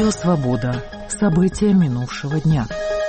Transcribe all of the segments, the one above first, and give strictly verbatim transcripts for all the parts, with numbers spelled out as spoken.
Радио «Свобода». События минувшего дня.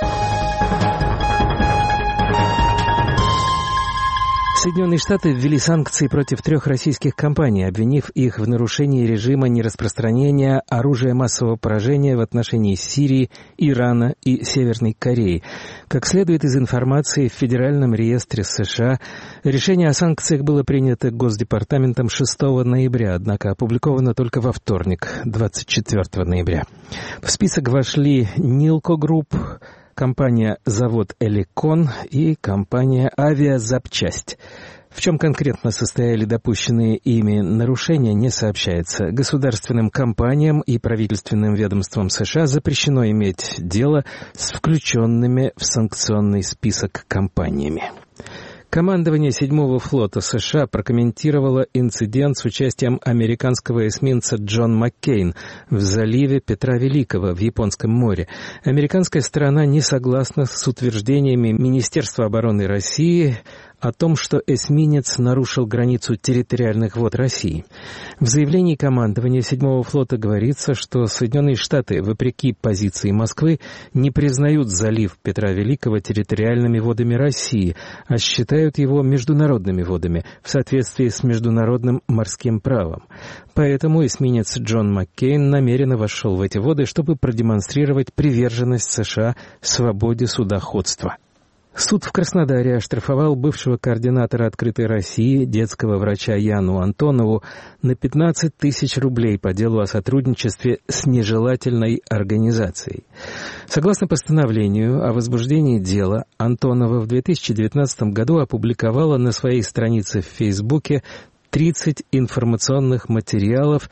Соединенные Штаты ввели санкции против трех российских компаний, обвинив их в нарушении режима нераспространения оружия массового поражения в отношении Сирии, Ирана и Северной Кореи. Как следует из информации в Федеральном реестре США, решение о санкциях было принято Госдепартаментом шестого ноября, однако опубликовано только во вторник, двадцать четвёртого ноября. В список вошли Нилко Групп, компания «Завод Эликон» и компания «Авиазапчасть». В чем конкретно состояли допущенные ими нарушения, не сообщается. Государственным компаниям и правительственным ведомствам США запрещено иметь дело с включенными в санкционный список компаниями. Командование седьмого флота США прокомментировало инцидент с участием американского эсминца «Джон Маккейн» в заливе Петра Великого в Японском море. Американская сторона не согласна с утверждениями Министерства обороны России о том, что эсминец нарушил границу территориальных вод России. В заявлении командования седьмого флота говорится, что Соединенные Штаты, вопреки позиции Москвы, не признают залив Петра Великого территориальными водами России, а считают его международными водами в соответствии с международным морским правом. Поэтому эсминец «Джон Маккейн» намеренно вошел в эти воды, чтобы продемонстрировать приверженность США свободе судоходства. Суд в Краснодаре оштрафовал бывшего координатора «Открытой России» детского врача Яну Антонову на пятнадцать тысяч рублей по делу о сотрудничестве с нежелательной организацией. Согласно постановлению о возбуждении дела, Антонова в две тысячи девятнадцатом году опубликовала на своей странице в Фейсбуке тридцать информационных материалов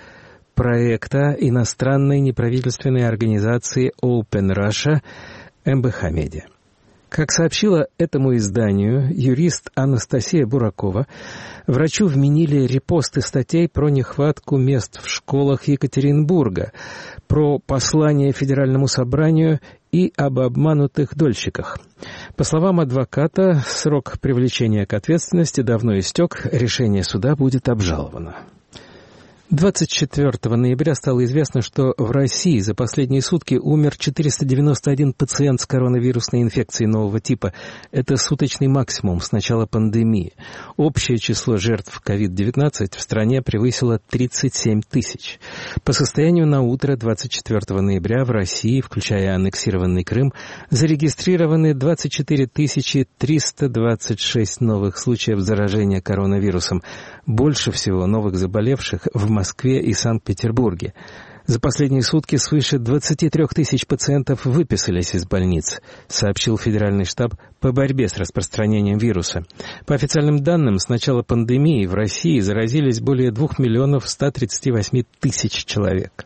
проекта иностранной неправительственной организации Open Russia эм бэ ха Media. Как сообщила этому изданию юрист Анастасия Буракова, врачу вменили репосты статей про нехватку мест в школах Екатеринбурга, про послание Федеральному собранию и об обманутых дольщиках. По словам адвоката, срок привлечения к ответственности давно истек, решение суда будет обжаловано. двадцать четвёртого ноября стало известно, что в России за последние сутки умер четыреста девяносто один пациент с коронавирусной инфекцией нового типа. Это суточный максимум с начала пандемии. Общее число жертв ковид девятнадцать в стране превысило тридцать семь тысяч. По состоянию на утро двадцать четвёртого ноября в России, включая аннексированный Крым, зарегистрированы двадцать четыре тысячи триста двадцать шесть новых случаев заражения коронавирусом. Больше всего новых заболевших в Москве и Санкт-Петербурге. За последние сутки свыше двадцати трёх тысяч пациентов выписались из больниц, сообщил Федеральный штаб по борьбе с распространением вируса. По официальным данным, с начала пандемии в России заразились более двух миллионов ста тридцати восьми тысяч человек.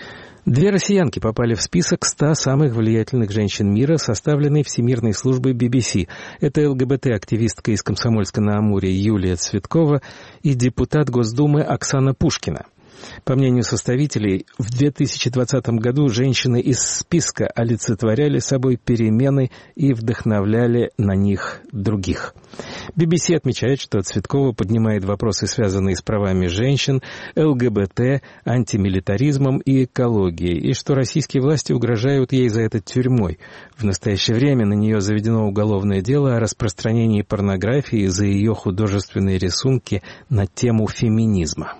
Две россиянки попали в список ста самых влиятельных женщин мира, составленный Всемирной службой би би си. Это эл гэ бэ тэ-активистка из Комсомольска-на-Амуре Юлия Цветкова и депутат Госдумы Оксана Пушкина. По мнению составителей, в две тысячи двадцатом году женщины из списка олицетворяли собой перемены и вдохновляли на них других. би би си отмечает, что Цветкова поднимает вопросы, связанные с правами женщин, эл гэ бэ тэ, антимилитаризмом и экологией, и что российские власти угрожают ей за это тюрьмой. В настоящее время на нее заведено уголовное дело о распространении порнографии за ее художественные рисунки на тему феминизма.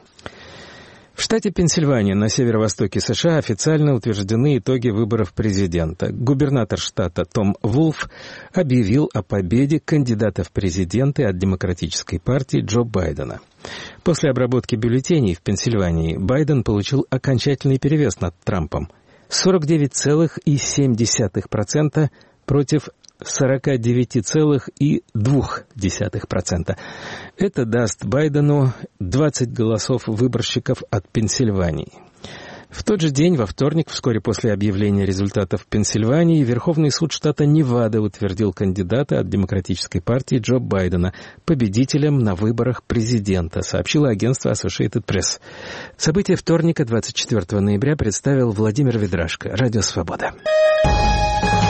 В штате Пенсильвания на северо-востоке США официально утверждены итоги выборов президента. Губернатор штата Том Вулф объявил о победе кандидата в президенты от Демократической партии Джо Байдена. После обработки бюллетеней в Пенсильвании Байден получил окончательный перевес над Трампом – сорок девять целых семь десятых процента против сорок девять целых две десятых процента. Это даст Байдену двадцать голосов выборщиков от Пенсильвании. В тот же день, во вторник, вскоре после объявления результатов в Пенсильвании, Верховный суд штата Невада утвердил кандидата от Демократической партии Джо Байдена победителем на выборах президента, сообщило агентство Associated Press. События вторника, двадцать четвёртого ноября, представил Владимир Ведрашко. Радио «Свобода».